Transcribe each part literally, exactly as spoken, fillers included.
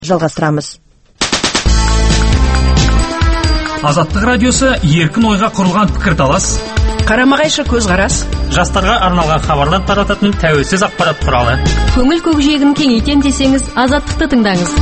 Жалғастырамыз. Азаттық радиосы еркін ойға құрылған пікірталас, қарама-қайшы көзқарас, жастарға арналған хабарлар тарататын тәуелсіз ақпарат құралы. Көңіл көкжиегін кеңейтем десеңіз, Азаттықты тыңдаңыз.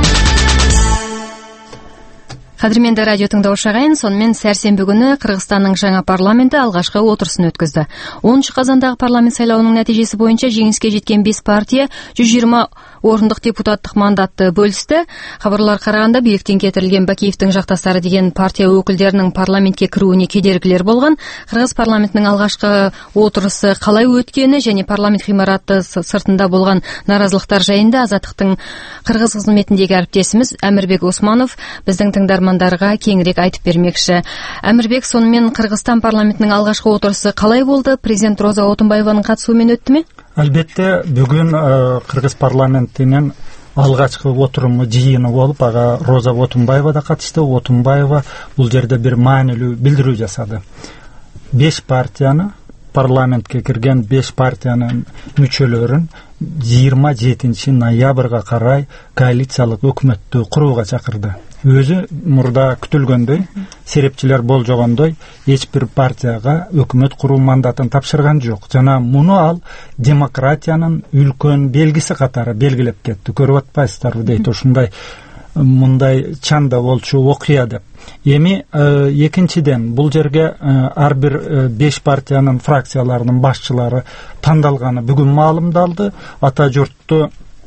Қадірменді радио тыңдаушы ағайын, сонымен сәрсенбі күні Қырғызстанның жаңа парламенті алғашқы отырысын өткізді. оныншы қазандағы парламент сайлауының нәтижесі бойынша жеңіске жеткен бес партия жүз жиырма орындық депутаттық мандатты бөлісті. Хабарлар қарағанда биліктен кетірілген Бакиевтің жақтастары деген партия өкілдерінің парламентке кіруіне кедергілер болған. Қырғыз парламентінің алғашқы отырысы қалай өткені және парламент ғимараты сыртында болған наразылықтар жайында Азаттықтың Қырғыз қызметіндегі әріптесіміз Әмірбек Османов біздің тыңдармандарға кеңірек айтып бермекші. Әмірбек, сонымен Қырғызстан парламентінің алғашқы отырысы қалай болды? Президент Роза Отунбаеваның қатысуымен өтті ме? Әлбетте, бүгін Қырғыз парламентінен алғашқы отырымы жиыны болып, аға Роза Отунбаева да қатысты. Отунбаева бұл жерде бір мәнілі білдіру жасады. Беш партияны, парламентке кірген беш партияның мүшелерін жиырма жетінші ноябрға қарай коалициялық өкіметті құруға шақырды. Өзі мұрда күтілгендей, серепчілер бол жоғандай, ешбір партияға өкімет құру мандатын тапшырған жоқ. Жана мұны ал демократияның үлкен белгісі қатары белгілеп кетті. Көріп атпайсыздар дейді, ушундай мындай чанда болчу окуя деп. Эми экинчиден бул жерге ар бир беш партиянын фракцияларынын башчылары тандалганы бүгүн маалымдалды. Ата журтту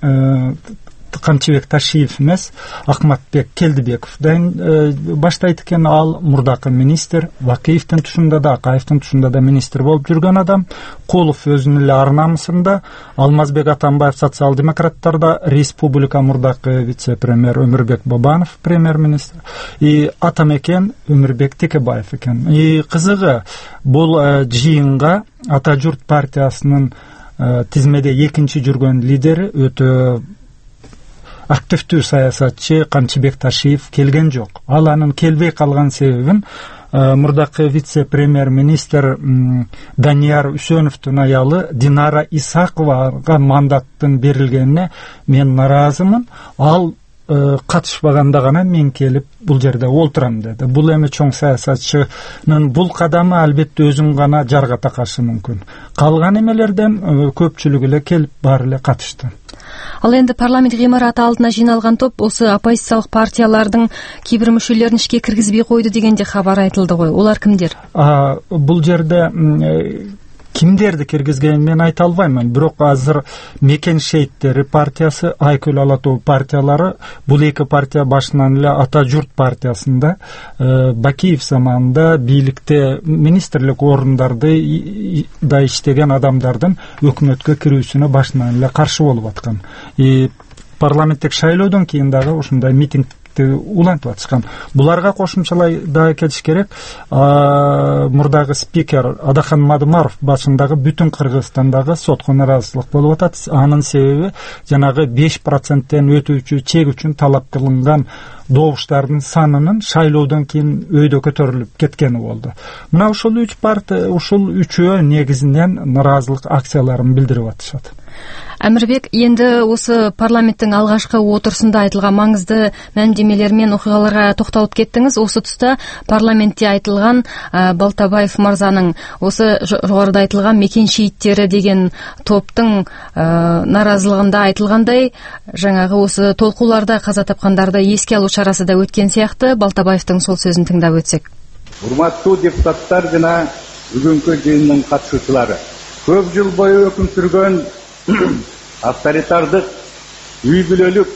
Камчыбек Ташиев эмес, Акматбек Келдибековден баштайт экен. Ал мурдакы министр, Бакиевдин тушунда да, Акаевдин тушунда да министр болуп жүргөн адам. Кулов өзүнүн эле ар намысында, Алмазбек Атамбаев социал-демократтарда, республика мурдакы вице-премьер Өмүрбек Бабанов премьер-министр, и Атамекен Өмүрбек Текебаев экен. И кызыгы, бул жыйынга Ата журт партиясынын тизмеде экинчи жүргөн лидери, өтө активдүү саясатчы Камчыбек Ташиев келген жок. Ал анын келбей калган себебин мурдакы вице-премьер-министр Данияр Үсөновдун аялы Динара Исаковага мандаттын берилгенине мен наразымын. Ал катышпаганда гана мен келип бул жерде олтурам деди. Бул эми чоң саясатчынын бул кадамы албетте өзүн гана жарга такашы мүмкүн. Калган эмелерден көпчүлүгү эле келип баары эле катышты. Ал енді парламент ғимараты алдына жиналған топ осы оппозициялық партиялардың кейбір мүшелерін ішке кіргізбей қойды дегенде хабар айтылды ғой. Олар кімдер? А, бұл жерде кимдерди киргизгенин мен айта албаймын. Бирок азыр Мекен шейиттери партиясы, Айкөл Алатоо партиялары, бул эки партия башынан эле Ата журт партиясында э, Бакиев заманында бийликте министрлик орундарды да иштеген адамдардын өкмөткө кирүүсүнө башынан эле каршы болуп аткан. И парламенттик шайлоодон кийин дагы ушундай митинг улантып атышкан. Буларга кошумчалай да кетиш керек. Мурдагы спикер Адахан Мадымаров башындагы бүтүн Кыргызстандагы сотко наразылык болуп атат. Анын себеби жанагы беш проценттен өтүүчү чек үчүн талап кылынган добуштардын санынын шайлоодон кийин өйдө көтөрүлүп кеткени болду. Мына ушул үч партия, ушул үчөө негизинен наразылык акцияларын билдирип атышат. Әмірбек, енді осы парламенттің алғашқы отырысында айтылған маңызды мәлімдемелер мен оқиғаларға тоқталып кеттіңіз. Осы тұста парламентте айтылған ә, Балтабаев мырзаның осы жоғарыда айтылған Мекен шейиттері деген топтың ә, наразылығында айтылғандай, жаңағы осы толқуларда қаза тапқандарды еске алу шарасы да өткен сияқты. Балтабаевтың сол сөзін тыңдап өтсек. Урматтуу депутаттар жана бүгүнкү жыйындын катышуучулары, көп жыл бою өкүм сүргөн авторитардык, үй бүлөлүк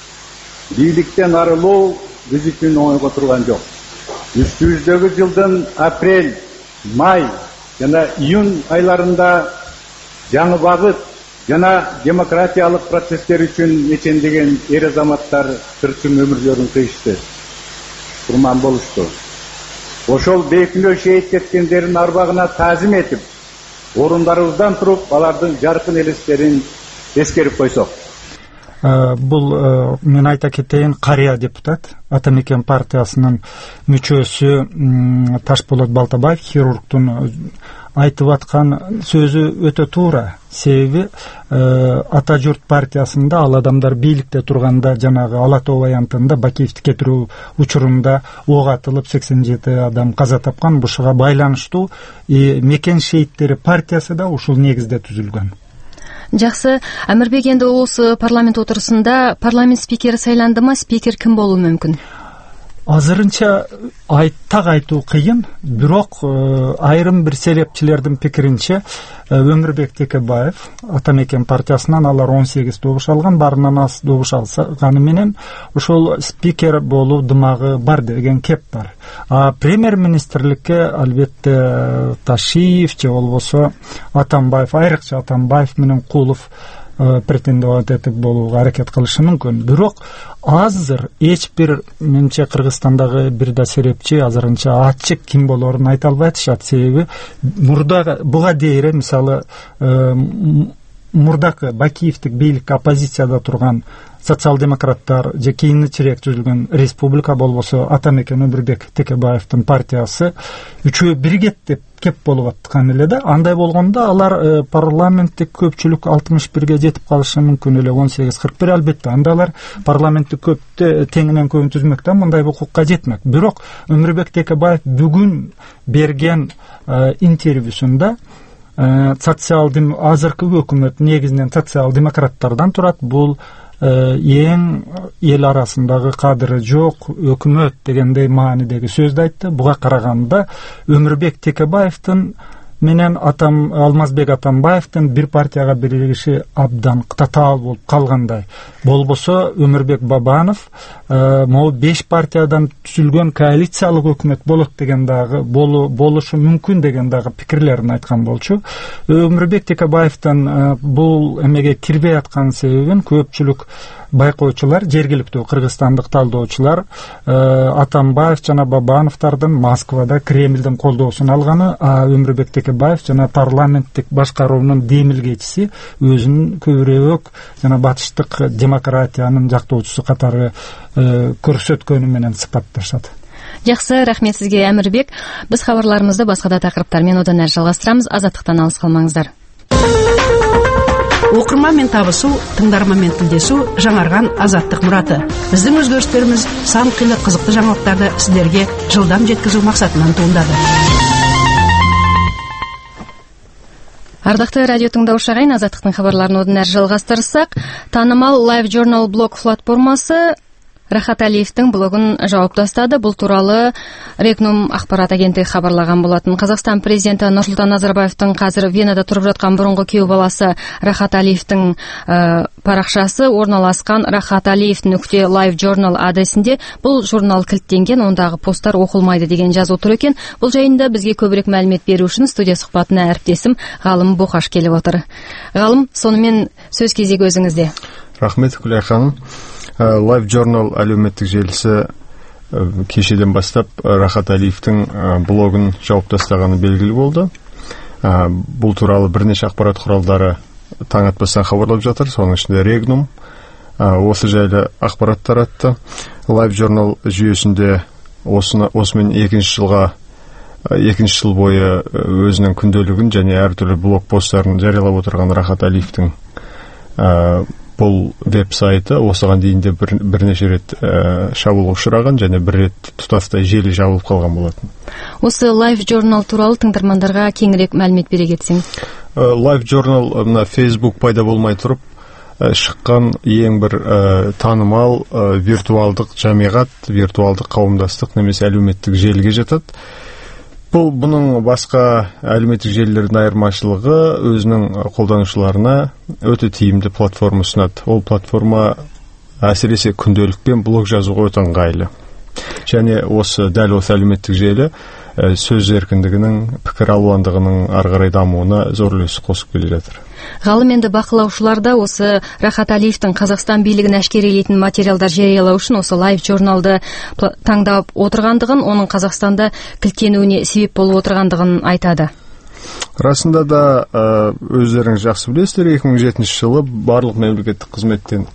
бийликтен арылуу биз үчүн оңойго турган жок. Үстүбүздөгү жылдын апрель, май жана июнь айларында жаңы багыт жана демократиялык процесстер үчүн мечендеген эр азаматтар тырчым өмүрлөрүн кыйышты, курман болушту. Ошол бейкүнөө шейит кеткендердин арбагына таазим этип, орундарыбыздан туруп, алардын жаркын элестерин эскерип койсок. Бул мен айта кетейин, карыя депутат, Атамекен партиясынын мүчөсү Ташболот Балтабаев, хирургтун айтып аткан сөзү өтө туура. Себеби Ата журт партиясында ал адамдар бийликте турганда, жанагы Ала Тоо аянтында Бакиевди кетирүү учурунда ок атылып сексен жети адам каза тапкан. Бушуга байланыштуу Мекен шейиттери партиясы да ушул негизде түзүлгөн. Жакшы, Амирбек, энди осы парламент отурусунда парламент спикери сайландымы? Спикер ким болушу мүмкүн? Азырынча так айтуу кыйын, бирок айрым бир серепчилердин пикиринче Өмүрбек Текебаев Атамекен партиясынан алар он сегиз добуш алган, барынан аз добуш алганы менен ошол спикер болуу дымагы бар деген кеп бар. А премьер-министрликке албетте Ташиев же болбосо Атамбаев, айрыкча Атамбаев менен Кулов претендовать этип болууга аракет кылышы мүмкүн. Бирок азыр эч бир менче Кыргызстандагы бир да серепчи азырынча ачык ким болоорун айта албай атышат. Себеби мурда буга дейре, мисалы, мурдакы Бакиевдик бийликке оппозицияда турган социал-демократтар же кийинчерээк түзүлгөн республика болбосо Атамекен Өмүрбек Текебаевдин партиясы үчөө биригет деп кеп болуп аткан эле да. Андай болгондо алар парламенттик көпчүлүк алтымыш бирге жетип калышы мүмкүн эле, он сегиз кырк бир. Албетте анда алар парламенттик көптө теңинен көбүн түзмөк да, мындай укукка жетмек. Бирок Өмүрбек Текебаев бүгүн берген интервьюсунда социал азыркы өкмөт негизинен социал-демократтардан турат, бул эң эл арасындагы кадыры жок өкмөт дегендей маанидеги сөздү айтты. Буга караганда Өмүрбек Текебаевдин менен Атам Алмазбек Атамбаевдин бир партияга биригиши абдан татаал болуп калгандай. Болбосо Өмүрбек Бабанов могу беш партиядан түзүлгөн коалициялык өкмөт болот деген дагы болушу мүмкүн деген дагы пикирлерин айткан болчу. Өмүрбек Текебаевдин бул эмеге кирбей аткан себебин көпчүлүк байкоочулар, жергиликтүү кыргызстандык талдоочулар Атамбаев жана Бабановдордун Москвада Кремлдин колдоосун алганы, а Өмүрбек Текебаев жана парламенттик башкаруунун демилгечиси, өзүнүн көбүрөөк жана батыштык демократиянын жактоочусу катары көрсөткөнү менен сыпатташат. Жакшы, рахмет сизге, Амирбек. Биз кабарларыбызды башка да такырыптар менен одан ары жалгастырабыз. Азаттыктан алыс калмаңыздар. Окурман мен табысуу, тыңдарман мен тилдесүү жаңарган азаттык мураты. Биздин өзгөрүштөрүбүз сан кыйла кызыктуу жаңылыктарды сиздерге жылдам жеткизүү максатынан туындады. Ардактуу радио тыңдоочу агайын, азаттыктын кабарларын одан ары жалгастырсак, таанымал Live Journal блог платформасы Рахат Алиевдин блогун жаап тастады. Бул тууралуу Регнум акпарат агенттиги кабарлаган болотун. Казакстан президенти Нурсултан Назарбаевдин казыр Венада туруп жаткан мурунку күйөө баласы Рахат Алиевдин паракчасы орналаскан Рахат Алиев нүкте Live Journal адресинде бул журнал килттенген, ондагы посттар окулмайды деген жазуу тур экен. Бул жайында бизге көбүрөөк маалымат берүү үчүн студия сухбатына әріптесім Галым Бокаш келип отур. Галым, сонымен сөз кезеги өзүңүздө. Рахмет, Күлай ханым. Live Journal әлеуметтік желісі кешеден бастап Рахат Алиевтің блогын жауып тастағаны белгілі болды. Бұл туралы бірнеше ақпарат құралдары таң атпастан хабарлап жатыр, соның ішінде Регнум осы жайлы ақпарат таратты. Live Journal жүйесінде осымен екінші жылға екінші жыл бойы өзінің күнделігін және әртүрлі блог посттарын жариялап отырған Рахат Алиевтің бұл веб-сайты осыған дейін де бір, бірнеше рет ә, шабуылға ұшыраған және бір рет тұтастай желі жабылып қалған болатын. Осы Live Journal туралы тыңдармандарға кеңірек мәлімет бере кетсең. Live Journal мына Facebook пайда болмай тұрып ә, шыққан ең бір ә, танымал ә, виртуалдық жамиғат, виртуалдық қауымдастық немесе әлеуметтік желіге жатады. Бұл бұның басқа әлеуметтік желілердің айырмашылығы өзінің қолданушыларына өте тиімді платформа ұсынады. Ол платформа әсіресе күнделікпен блог жазуға өте ыңғайлы. Және осы дәл осы әлеуметтік желі сөз еркіндігінің, пікір алуандығының ары қарай дамуына зор үлес қосып келе жатыр. Ғалым, енді бақылаушыларда осы Рахат Алиевтің Қазақстан билігін әшкерелейтін материалдар жариялау үшін осы Live Journal'ды таңдап отырғандығын, оның Қазақстанда кілттенуіне себеп болып отырғандығын айтады. Расында да өздеріңіз жақсы білесіздер, екі мың жетінші жылы барлық мемлекеттік қызметтен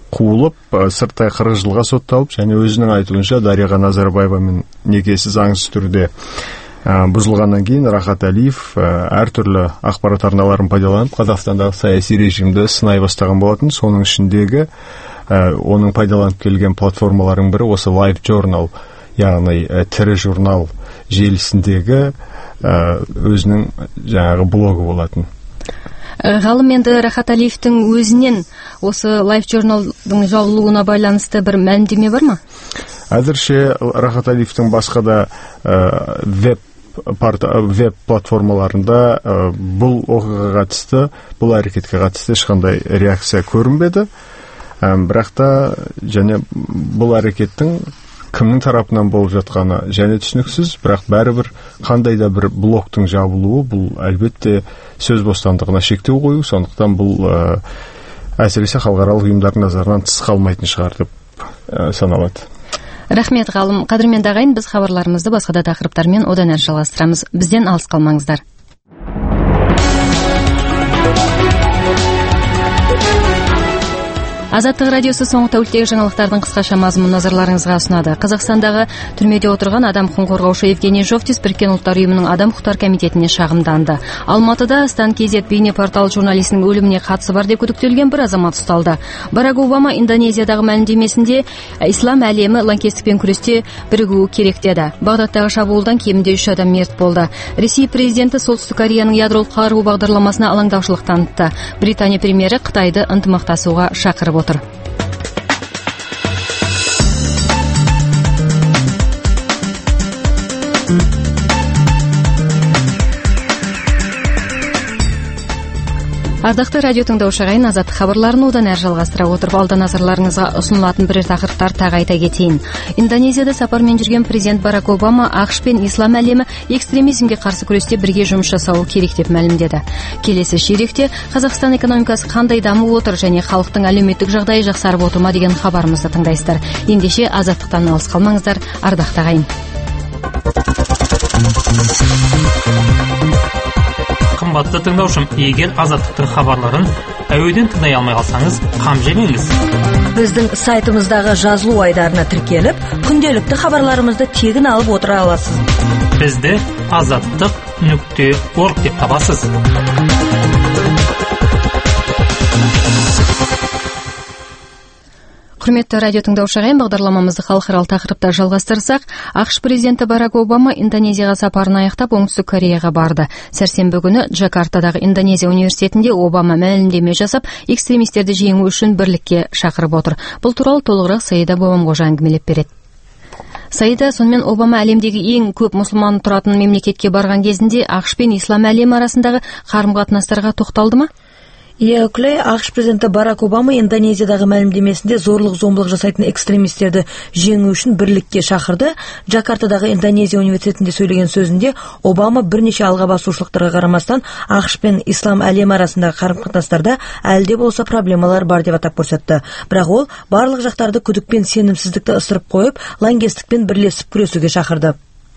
қуылып, сырттай қырық жылға сотталып, және өзінің айтуынша Дариға Назарбаевамен некесі заңсыз түрде бұзылғаннан кейін Рахат Әлиев әртүрлі ақпарат арналарын пайдаланып Қазақстандағы саяси режимді сынай бастаған болатын. Соның ішіндегі оның пайдаланып келген платформалардың бірі осы Live Journal, яғни тірі журнал желісіндегі өзінің жаңағы блогы болатын. Ғалым, енді Рахат Әлиевтің өзінен осы Live Journal'дың жабылуына байланысты бір мәлімдеме бар ма? Әзірше Рахат Әлиевтің басқа да веб веб платформаларында бұл оқиғаға қатысты, бұл әрекетке қатысты ешқандай реакция көрінбеді. Бірақ та және бұл әрекеттің кімнің тарапынан болып жатқаны және түсініксіз, бірақ бәрібір қандай да бір блогтың жабылуы бұл әлбетте сөз бостандығына шектеу қою, сондықтан бұл әсіресе халықаралық ұйымдардың назарынан тыс қалмайтын шығар деп саналады. Рахмет, ғалым. Қадірменді ағайын, біз хабарларымызды басқа да тақырыптармен одан әрі жалғастырамыз. Бізден алыс қалмаңыздар. Азаттық радиосы соңғы тәуліктегі жаңалықтардың қысқаша мазмұнын назарларыңызға ұсынады. Қазақстандағы түрмеде отырған адам құқығын қорғаушы Евгений Жовтис Біріккен ұлттар ұйымының адам құқықтары комитетіне шағымданды. Алматыда Стан кз бейне портал журналистінің өліміне қатысы бар деп күдіктелген бір азамат ұсталды. Барак Обама Индонезиядағы мәлімдемесінде ислам әлемі лаңкестікпен күресте бірігуі керек деді. Бағдаттағы шабуылдан кемінде үш адам мерт болды. Ресей президенті Солтүстік Кореяның ядролық қару бағдарламасына алаңдаушылық танытты. Британия премьері Қытайды ынтымақтасуға шақырып отыр. Ардақты радио тыңдаушы ағайын, азаттық хабарларын одан әрі жалғастыра отырып, алда назарларыңызға ұсынылатын бірер тақырыптар тағы айта кетейін. Индонезияда сапармен жүрген президент Барак Обама ақш пен ислам әлемі экстремизмге қарсы күресте бірге жұмыс жасауы керек деп мәлімдеді. Келесі ширекте Қазақстан экономикасы қандай дамып отыр және халықтың әлеуметтік жағдайы жақсарып отыр ма деген хабарымызды тыңдайсыздар. Ендеше азаттықтан алыс қалмаңыздар, ардақты ағайын. Қымбатты тыңдаушым, егер азаттықтың хабарларын әуеден тыңдай алмай қалсаңыз, қам жемеңіз. Біздің сайтымыздағы жазылу айдарына тіркеліп, күнделікті хабарларымызды тегін алып отыра аласыз. Бізді азаттық нүкте орг деп табасыз. Құрметті радио тыңдаушы ағайын, бағдарламамызды халықаралық тақырыпта жалғастырсақ, ақш президенті Барак Обама Индонезияға сапарын аяқтап оңтүстік Кореяға барды. Сәрсенбі күні Джакартадағы Индонезия университетінде Обама мәлімдеме жасап, экстремистерді жеңу үшін бірлікке шақырып отыр. Бұл туралы толығырақ Саида Бабамқожа әңгімелеп береді. Саида, сонымен Обама әлемдегі ең көп мұсылман тұратын мемлекетке барған кезінде ақш пен ислам әлемі арасындағы қарым-қатынастарға тоқталды ма? Иә, Үкілей, ақш президенті Барак Обама Индонезиядағы мәлімдемесінде зорлық-зомбылық жасайтын экстремистерді жеңу үшін бірлікке шақырды. Джакартадағы Индонезия университетінде сөйлеген сөзінде Обама бірнеше алға басушылықтарға қарамастан ақш пен ислам әлемі арасындағы қарым-қатынастарда әлде болса проблемалар бар деп атап көрсетті. Бірақ ол барлық жақтарды күдік пен сенімсіздікті ысырып қойып, лаңкестікпен бірлесіп күресуге шақырды.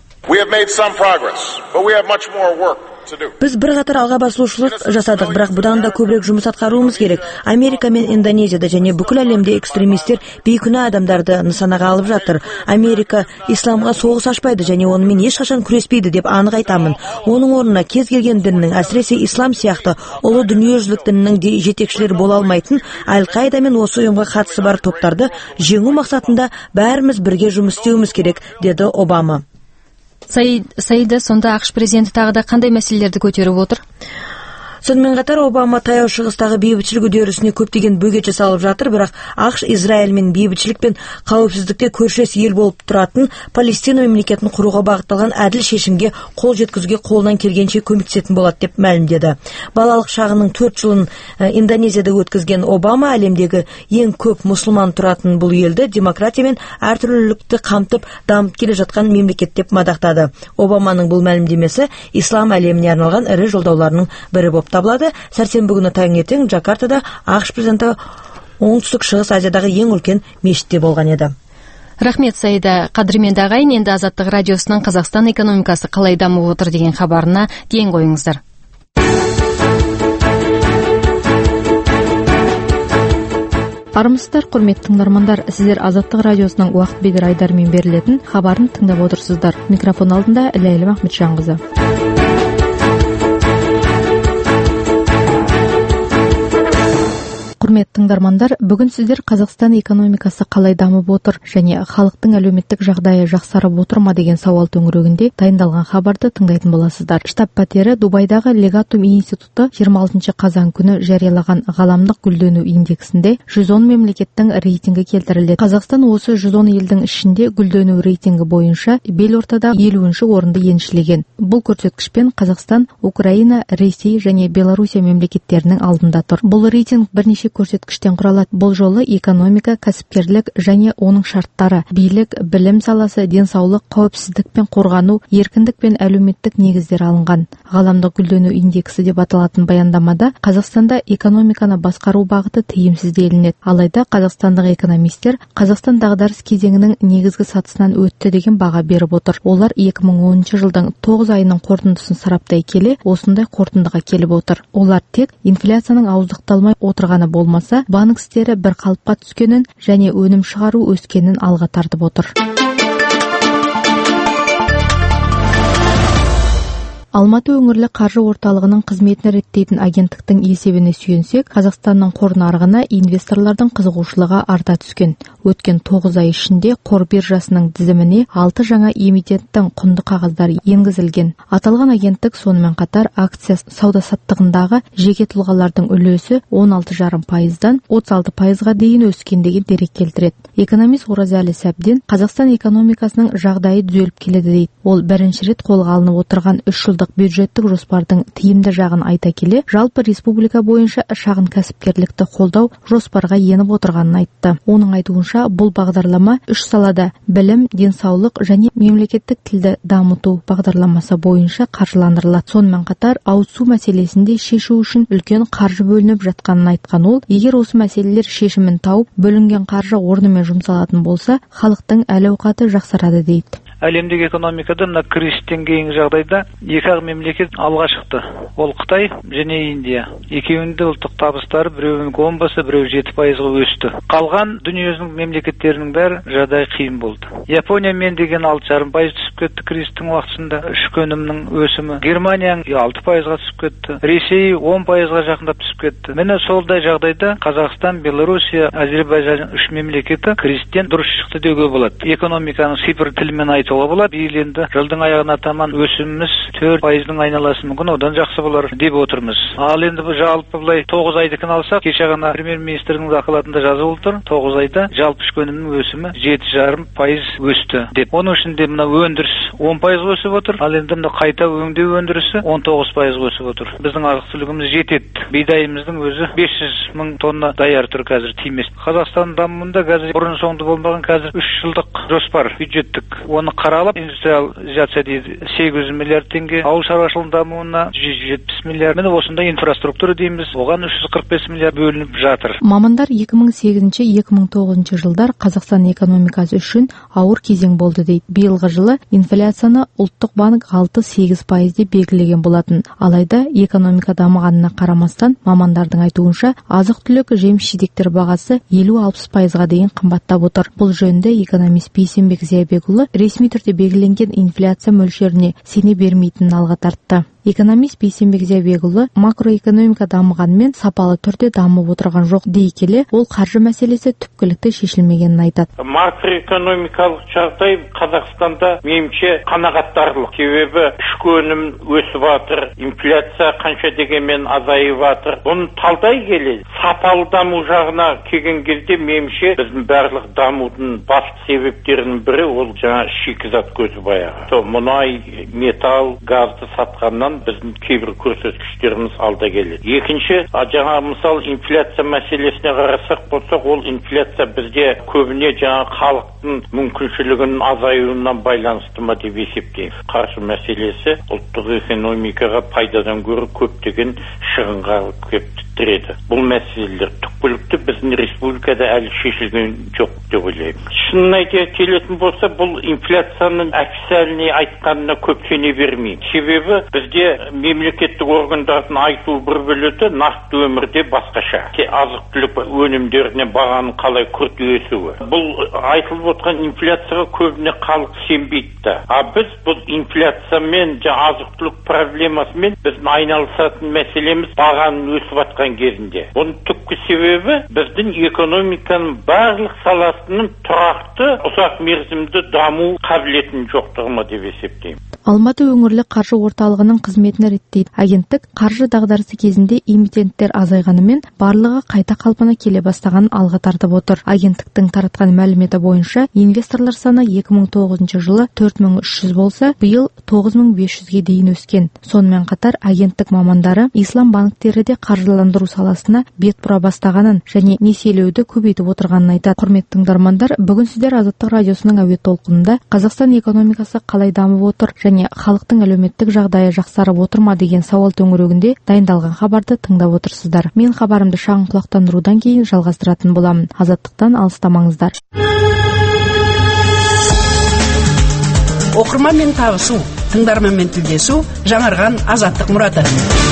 Біз бір қатар алға басушылық жасадық, бірақ бұдан да көбірек жұмыс атқаруымыз керек. Америка мен Индонезияда және бүкіл әлемде экстремистер бейкүнә адамдарды нысанаға алып жатыр. Америка исламға соғыс ашпайды және онымен ешқашан күреспейді деп анық айтамын. Оның орнына кез келген діннің, әсіресе ислам сияқты ұлы дүниежүзілік діннің жетекшілері бола алмайтын Аль-Қаида мен осы ұйымға қатысы бар топтарды жеңу мақсатында бәріміз бірге жұмыс істеуіміз керек, деді Обама. Саида, сонда ақш президенті тағы да қандай мәселелерді көтеріп отыр? Сонымен қатар Обама таяу шығыстағы бейбітшілік үдерісіне көптеген бөгет жасалып жатыр, бірақ ақш Израильмен бейбітшілік пен қауіпсіздікте көршілес ел болып тұратын Палестина мемлекетін құруға бағытталған әділ шешімге қол жеткізуге қолынан келгенше көмектесетін болады деп мәлімдеді. Балалық шағының төрт жылын Индонезияда өткізген Обама әлемдегі ең көп мұсылман тұратын бұл елді демократия мен әртүрлілікті қамтып дамып келе жатқан мемлекет деп мадақтады. Обаманың бұл мәлімдемесі ислам әлеміне арналған ірі жолдауларының бірі болып табылады. Сәрсенбі күні таңертең Джакартада ақш президенті оңтүстік шығыс Азиядағы ең үлкен мешітте болған еді. Рахмет, Саида. Қадірменді ағайын, енді Азаттық радиосының Қазақстан экономикасы қалай дамып отыр деген хабарына ден қойыңыздар. Армысыздар, құрметті тыңдармандар, сіздер Азаттық радиосының уақыт бедер айдарымен берілетін хабарын тыңдап отырсыздар. Микрофон алдында Ләйлім Ахметжанқызы. Құрметті тыңдармандар, бүгін сіздер Қазақстан экономикасы қалай дамып отыр және халықтың әлеуметтік жағдайы жақсарып отыр ма деген сауал төңірегінде дайындалған хабарды тыңдайтын боласыздар. Штаб-пәтері Дубайдағы Легатум институты жиырма алтыншы қазан күні жариялаған ғаламдық гүлдену индексінде жүз он мемлекеттің рейтингі келтіріледі. Қазақстан осы жүз он елдің ішінде гүлдену рейтингі бойынша белортада елуінші орынды еншілеген. Бұл көрсеткішпен Қазақстан, Украина, Ресей және Белоруссия мемлекеттерінің алдында тұр. Бұл рейтинг бірнеше көрсеткіштен құралады. Бұл жолы экономика, кәсіпкерлік және оның шарттары, билік, білім саласы, денсаулық, қауіпсіздік пен қорғану, еркіндік пен әлеуметтік негіздер алынған. Ғаламдық гүлдену индексі деп аталатын баяндамада Қазақстанда экономиканы басқару бағыты тиімсіз делінеді. Алайда қазақстандық экономистер Қазақстан дағдарыс кезеңінің негізгі сатысынан өтті деген баға беріп отыр. Олар екі мың оныншы жылдың тоғыз айының қорытындысын сараптай келе, осындай қорытындыға келіп отыр. Олар тек инфляцияның ауыздықталмай отырғаны болмаса, банк істері бір қалыпқа түскенін және өнім шығару өскенін алға тартып отыр. Алматы өңірлік қаржы орталығының қызметін реттейтін агенттіктің есебіне сүйенсек, Қазақстанның қор нарығына инвесторлардың қызығушылығы арта түскен. Өткен тоғыз ай ішінде қор биржасының тізіміне алты жаңа эмитенттің құнды қағаздары енгізілген. Аталған агенттік сонымен қатар акция сауда-саттығындағы жеке тұлғалардың үлесі он алты жарым пайыздан отыз алты пайызға дейін өскен деген дерек келтіреді. Экономист Оразалы Сәбден Қазақстан экономикасының жағдайы түзеліп келеді дейді. Ол бірінші рет қолға алынып отырған үш жылдық бюджеттік жоспардың тиімді жағын айта келе, жалпы республика бойынша шағын кәсіпкерлікті қолдау жоспарға еніп отырғанын айтты. Оның айтуынша, бұл бағдарлама үш салада білім, денсаулық және мемлекеттік тілді дамыту бағдарламасы бойынша қаржыландырылады. Сонымен қатар, ауыз су мәселесінде шешу үшін үлкен қаржы бөлініп жатқанын айтқан ол, егер осы мәселелер шешімін тауып, бөлінген қаржы орнымен жұмсалатын болса, халықтың әл-ауқаты жақсарады дейді. Әлемдік экономикада мына кризистен кейінгі жағдайда екі ақ мемлекет алға шықты. Ол Қытай және Индия. Екеуінде ұлттық табыстары біреуінің он басы, біреу жеті пайызға өсті. Қалған дүниежүзінің мемлекеттерінің бәрі жағдай қиын болды. Япония мен деген алты жарым пайыз түсіп кетті кризистің уақытында, ішкі өнімнің өсімі. Германия алты пайызға түсіп кетті. Ресей он пайызға жақындап түсіп кетті. Міне солдай жағдайда Қазақстан, Белоруссия, Әзербайжан үш мемлекеті кризистен дұрыс шықты деуге болады. Экономиканың цифр тілімен айтуға болады. Биыл енді жылдың аяғына таман өсіміміз төрт пайыздың айналасы мүмкін, одан жақсы болар деп отырмыз. Ал енді бұл жалпы былай тоғыз айдыкін алсақ, кеше ғана премьер-министрдің докладында жазылып тұр, тоғыз айда жалпы ішкі өнімнің өсімі жеті жарым пайыз өсті деп. Оның ішінде мына өндіріс он пайыз өсіп отыр, ал енді мына қайта өңдеу өндірісі он тоғыз пайыз өсіп отыр. Біздің азық-түлігіміз жетеді. Бидайымыздың өзі бес жүз мың тонна даяр тұр қазір тиемес. Қазақстан дамуында қазір бұрын соңды болмаған қазір үш жылдық жоспар бюджеттік. Оны қаралып, индустриализация дейді сегіз жүз миллиард теңге, ауыл шаруашылығының дамуына жүз жетпіс миллиард, міне осындай инфраструктура дейміз, оған үш жүз қырық бес миллиард бөлініп жатыр. Мамандар екі мың сегізінші - екі мың тоғызыншы жылдар Қазақстан экономикасы үшін ауыр кезең болды дейді. Биылғы жылы инфляцияны ұлттық банк алты сегіз пайыз деп белгілеген болатын. Алайда экономика дамығанына қарамастан, мамандардың айтуынша, азық-түлік жеміс-жидектер бағасы елу алпыс пайызға дейін қымбаттап отыр. Бұл жөнінде экономист Бейсенбек Зиябекұлы ресми түрде белгіленген инфляция мөлшеріне сене бермейтінін алға тартты. Экономист Бейсенбек Зиябекұлы макроэкономика дамығанмен сапалы түрде дамып отырған жоқ дей келе, ол қаржы мәселесі түпкілікті шешілмегенін айтады. Макроэкономикалық жағдай Қазақстанда меніңше қанағаттарлық. Себебі ішкі өнім өсіп жатыр, инфляция қанша дегенмен азайып жатыр. Бұны талдай келе, сапалы даму жағына келген кезде меніңше біздің барлық дамудың басты себептерінің бірі ол жаңа шикізат көзі баяғы. Сол мұнай, металл, газды сатқаннан біздің кейбір көрсеткіштеріміз алда келеді. Екінші, жаңа мысал инфляция мәселесіне қарасақ болсақ, ол инфляция бізде көбіне жаңа халық халықтың мүмкіншілігінің азаюынан байланысты ма деп есептеймін. Қаржы мәселесі ұлттық экономикаға пайдадан гөрі көптеген шығынға алып тіреді. Бұл мәселелер түпкілікті біздің республикада әлі шешілген жоқ деп ойлаймын. Шынын айта келетін болса, бұл инфляцияның әксәліне айтқанына көп сене бермеймін. Себебі бізде мемлекеттік органдардың айтуы бір бөледі, нақты өмірде басқаша. Азық-түлік өнімдеріне бағаның қалай күрт өсуі. Бұл айтылып отқан инфляцияға көбіне халық сенбейді. А біз бұл инфляциямен, азық-түлік проблемасымен біздің айналысатын мәселеміз бағаның өсіп жатқан кезінде. Бұның түпкі себебі біздің экономиканың барлық саласының тұрақты ұзақ мерзімді даму қабілетінің жоқтығы ма деп есептеймін. Алматы өңірлік қаржы орталығының қызметін реттейді. Агенттік қаржы дағдарысы кезінде эмитенттер азайғанымен барлығы қайта қалпына келе бастағанын алға тартып отыр. Агенттіктің таратқан мәліметі бойынша инвесторлар саны екі мың тоғызыншы жылы төрт мың үш жүз болса, биыл тоғыз мың бес жүзге дейін өскен. Сонымен қатар агенттік мамандары ислам банктері де қаржыландыру саласына бет бұра бастағанын және несиелеуді көбейтіп отырғанын айтады. Құрметті тыңдармандар, бүгін сіздер Азаттық радиосының әуе толқынында Қазақстан экономикасы қалай дамып отыр және халықтың әлеуметтік жағдайы жақсарып отыр ма деген сауал төңірегінде дайындалған хабарды тыңдап отырсыздар. Мен хабарымды шағын құлақтандырудан кейін жалғастыратын боламын. Азаттықтан алыстамаңыздар. Оқырманмен табысу, тыңдарманмен тілдесу, жаңарған Азаттық мұраты.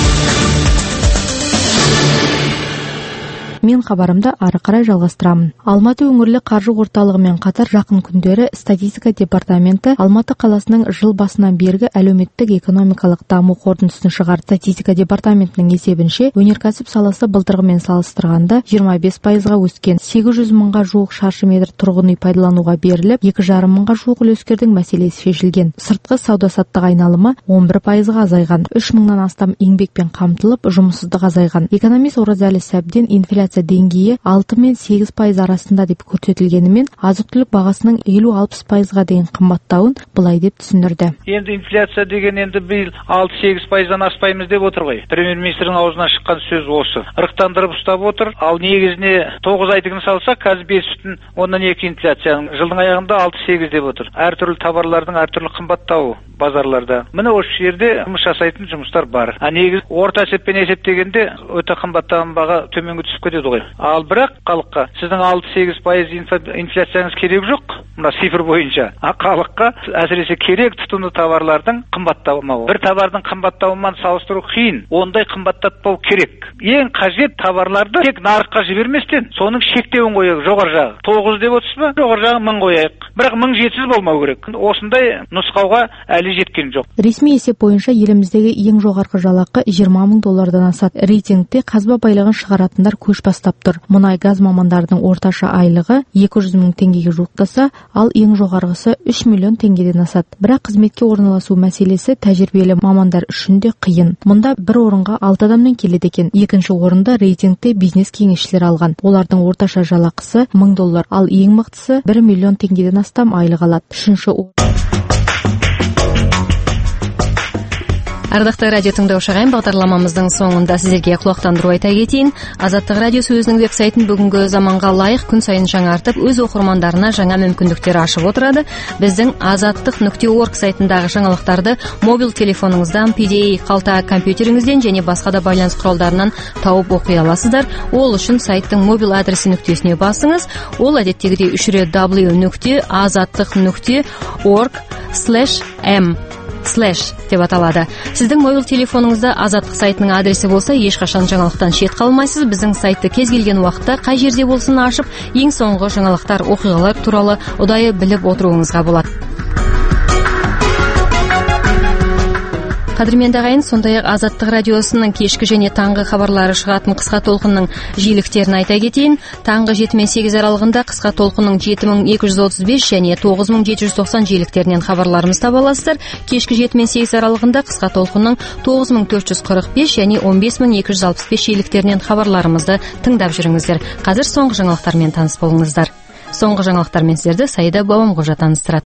Мен хабарымды ары қарай жалғастырамын. Алматы өңірлік қаржы орталығымен қатар жақын күндері статистика департаменті Алматы қаласының жыл басынан бергі әлеуметтік экономикалық даму қорытындысын шығарды. Статистика департаментінің есебінше өнеркәсіп саласы былтырғымен салыстырғанда жиырма бес пайызға өскен. сегіз жүз мыңға жуық шаршы метр тұрғын үй пайдалануға беріліп, екі жарым мыңға жуық үлескердің мәселесі шешілген. Сыртқы сауда-саттық айналымы он бір пайызға азайған. үш мыңнан астам еңбекпен қамтылып, жұмыссыздық азайған. Экономист Оразәлі Сәбден инфляция деңгейі алты мен сегіз пайыз арасында деп көрсетілгенімен, азық-түлік бағасының елу алпыс пайызға дейін қымбаттауын былай деп түсіндірді. Енді инфляция деген енді биыл алты сегіз пайыздан аспаймыз деп отыр ғой. Премьер-министрдің аузынан шыққан сөз осы. Ырықтандырып ұстап отыр. Ал негізіне тоғыз айдығын салса, қазір бес бүтін оннан екі инфляцияның жылдың аяғында алты сегіз деп отыр. Әртүрлі товарлардың әртүрлі қымбаттауы базарларда. Міне осы жерде жұмыс жасайтын жұмыстар бар. А негіз орта есеппен есептегенде өте қымбаттаған баға төменге түсіп кетеді ғой. Ал бірақ халыққа сіздің алты сегіз пайыз инфляцияңыз керек жоқ, мына цифр бойынша. А халыққа әсіресе керек тұтыну товарлардың қымбаттауы. Бір товардың қымбаттауымен салыстыру қиын. Ондай қымбаттатпау керек. Ең қажет товарларды тек нарыққа жіберместен, соның шектеуін қояйық, жоғары жағы. тоғыз деп отырсыз ба? Жоғары жағы мың қояйық. Бірақ мың жеті жүз болмау керек. Осындай нұсқауға әлі жеткен жоқ. Ресми есеп бойынша еліміздегі ең жоғарғы жалақы жиырма мың доллардан асады. Рейтингте қазба байлығын шығаратындар көш бастап тұр. Мұнай газ мамандарының орташа айлығы екі жүз мың теңгеге жуықтаса, ал ең жоғарғысы үш миллион теңгеден асады. Бірақ қызметке орналасу мәселесі тәжірибелі мамандар үшін де қиын. Мұнда бір орынға алты адамнан келеді екен. Екінші орында рейтингте бизнес кеңесшілер алған. Олардың орташа жалақысы мың доллар, ал ең мықтысы бір миллион теңгеден астам айлық алады. Үшінші орын. Ардақты радио тыңдаушы ағайын, бағдарламамыздың соңында сіздерге құлақтандыру айта кетейін. Азаттық радиосы өзінің веб-сайтын бүгінгі заманға лайық күн сайын жаңартып, өз оқырмандарына жаңа мүмкіндіктер ашып отырады. Біздің азаттық нүкте орг сайтындағы жаңалықтарды мобил телефоныңыздан, пи ди эй қалта компьютеріңізден және басқа да байланыс құралдарынан тауып оқи аласыздар. Ол үшін сайттың мобил адресі нүктесіне басыңыз. Ол әдеттегідей үш рет дабл ю нүкте азаттық нүкте орг слэш эм слэш деп аталады. Сіздің мобил телефоныңызда азаттық сайтының адресі болса, ешқашан жаңалықтан шет қалмайсыз. Біздің сайтты кез келген уақытта қай жерде болсын ашып, ең соңғы жаңалықтар, оқиғалар туралы ұдайы біліп отыруыңызға болады. Қадірменді ағайын, сондай-ақ Азаттық радиосының кешкі және таңғы хабарлары шығатын қысқа толқынның жиіліктерін айта кетейін. Таңғы жеті мен сегіз аралығында қысқа толқынның жеті мың екі жүз отыз бес және тоғыз мың жеті жүз тоқсан жиіліктерінен хабарларымыз таба аласыздар. Кешкі жеті мен сегіз аралығында қысқа толқынның тоғыз мың төрт жүз қырық бес және он бес мың екі жүз алпыс бес жиіліктерінен хабарларымызды тыңдап жүріңіздер. Қазір соңғы жаңалықтармен таныс болыңыздар. Соңғы жаңалықтармен сіздерді Саида Бауымқожа таныстырады.